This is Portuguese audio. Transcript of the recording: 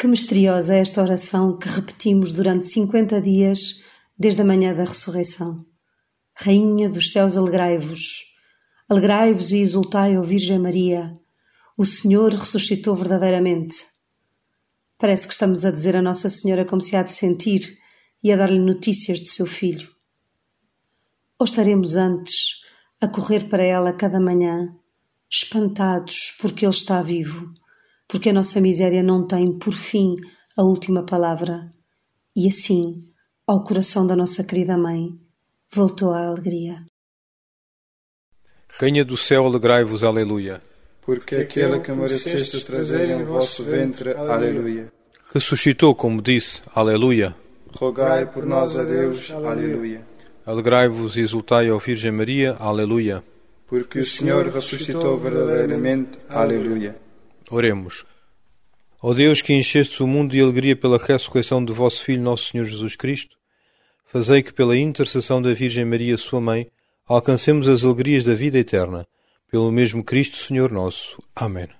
Que misteriosa é esta oração que repetimos durante 50 dias desde a manhã da ressurreição. Rainha dos céus, alegrai-vos. Alegrai-vos e exultai, ó Virgem Maria. O Senhor ressuscitou verdadeiramente. Parece que estamos a dizer a Nossa Senhora como se há de sentir e a dar-lhe notícias do seu filho. Ou estaremos antes a correr para ela cada manhã, espantados porque Ele está vivo, porque a nossa miséria não tem, por fim, a última palavra. E assim, ao coração da nossa querida Mãe, voltou a alegria. Rainha do céu, alegrai-vos, aleluia. Porque aquele que mereceste trazer em vosso ventre, aleluia. Ressuscitou, como disse, aleluia. Rogai por nós a Deus, aleluia. Alegrai-vos e exultai, ó Virgem Maria, aleluia. Porque o Senhor ressuscitou verdadeiramente, aleluia. Oremos. Ó Deus, que enchestes o mundo de alegria pela ressurreição de vosso Filho, nosso Senhor Jesus Cristo, fazei que pela intercessão da Virgem Maria, sua Mãe, alcancemos as alegrias da vida eterna. Pelo mesmo Cristo, Senhor nosso. Amém.